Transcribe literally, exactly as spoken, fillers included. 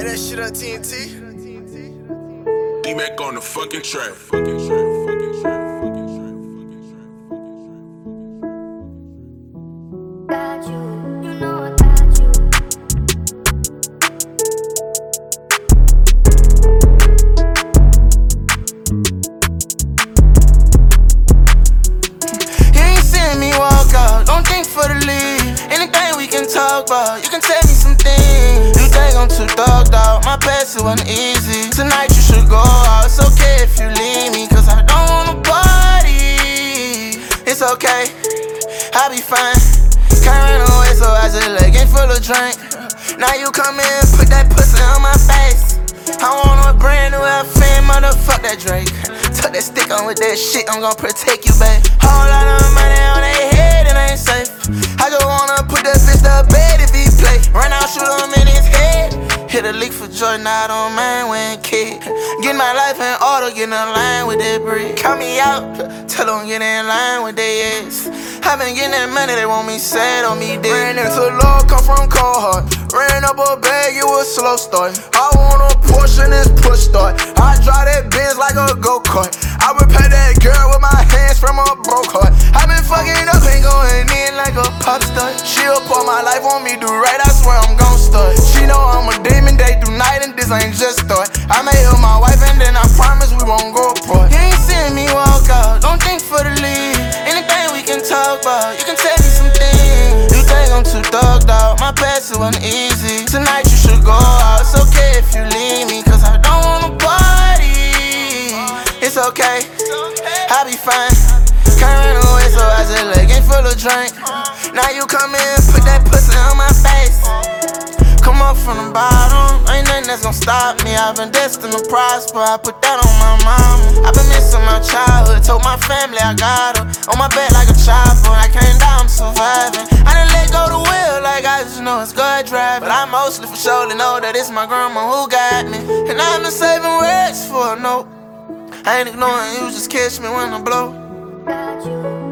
Play that shit on T N T. D-Mac on the fucking track. Fucking track. Fucking track. Fucking track. Got you, you know I got you. You ain't seen me walk out, don't think for the lead. Anything we can talk about, you can tell me some things. You think I'm too thugged out, my past it wasn't easy. Tonight you should go out, it's okay if you leave me, cause I don't wanna party. It's okay, I'll be fine. Can't run away, so I just leg ain't full of drink. Now you come in, put that pussy on my face. I want a brand new outfit, motherfuck that Drake. Tuck that stick on with that shit, I'm gon' protect you, babe. Whole lot of money on their head, it ain't safe. I just wanna put that bitch to bed if he play. Run out, shoot him in his head. Hit a leak for joy, now I don't mind when kid. Get my life in order, get in line with that breed. Count me out, tell them get in line with they ass. I been getting that money, they want me sad on me dead. Ran into love, come from cold heart. Ran up a bag, it was slow start. I want a portion, this push start. I drive that Benz like a go-kart. I repair that girl with my hands from a broke heart. I been fucking up and going in like a pop star. She'll pour my life on me, do right, I swear I'm gon' start. She know I'm a demon, day through night, and this ain't just start. I made her my wife and then I promise we won't go apart. You ain't seen me walk out, don't think for the lead. Anything we can talk about, you can tell me some things. You think I'm too thugged out, my past it wasn't easy. Tonight you should go out, it's okay if you leave me, cause I don't wanna party. It's okay, I'll be fine. Can't run away, so I just leg ain't full of drink. Now you come in, put that pussy on my face. Come up from the bottom, ain't nothing that's gon' stop me. I've been destined to prosper, I put that on my mama. I've been missing my childhood, told my family I got her. On my back like a chopper, I can't die, I'm surviving. I done let go the wheel, like I just know it's good driving. But I mostly for sure know that it's my grandma who got me. And I've been saving words for a note. I ain't ignoring you, just catch me when I blow. Got you.